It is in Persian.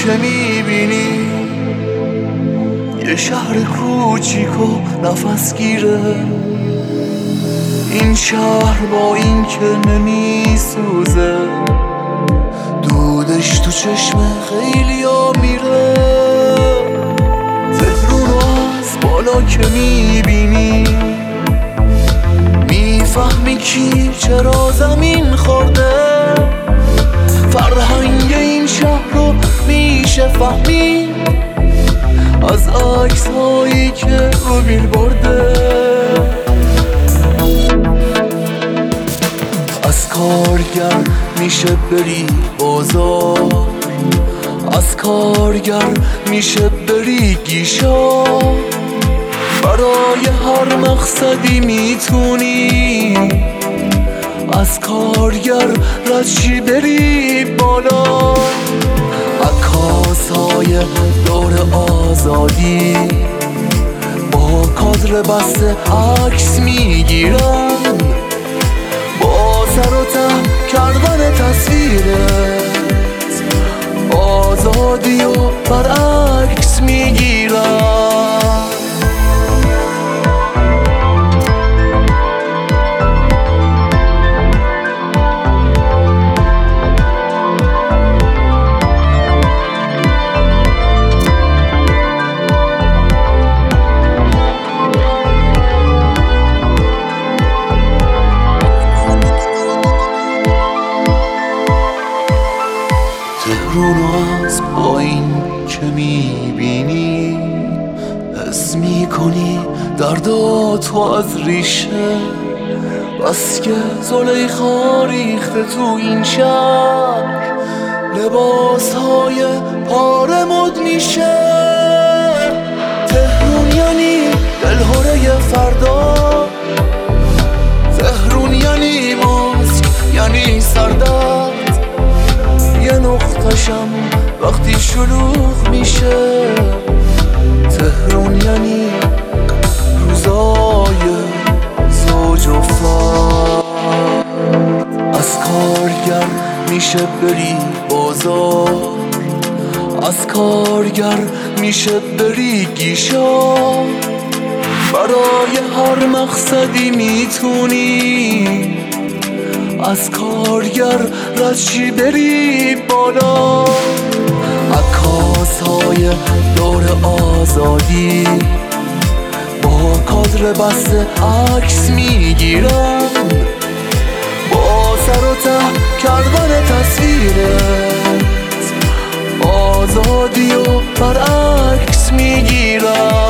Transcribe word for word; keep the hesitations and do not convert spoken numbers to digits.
که میبینی یه شهر کوچیک و نفس گیره. این شهر با این که نمیسوزه، دودش تو چشم خیلی ها میره. تهرون از بالا که میبینی میفهمی کی چرا زمین خورده. فرهنگ این شهر رو میشه فهمید از عکس هایی که رو بیلبورده. از کارگر میشه بری بازار، از کارگر میشه بری گیشا. برای هر مقصدی میتونی از کارگر رد بری بالا. عکاس های دور آزادی با کادر بسته عکس میگیرن، با سر و ته کردن تصویرت آزادی و برعکس میگیرن. تهرونو از پایین که میبینی حس میکنی دردا تو از ریشه. بس که زلیخا ریخته تو این شهر، لباس های پاره مد میشه. تهرون یعنی دلهوره فردا، تهرون یعنی ماسک یعنی سردرد. یه نقطشم وقتی شلوغ میشه. تهرون یعنی روزای زوج و فرد. از کارگر میشه بری بازار، از کارگر میشه بری گیشا. برای هر مقصدی میتونی از کارگر رد بری بالا. عکاس های دور آزادی با کادر بسته عکس میگیرن، با سر و ته کردن تصویرت آزادی و برعکس میگیرن.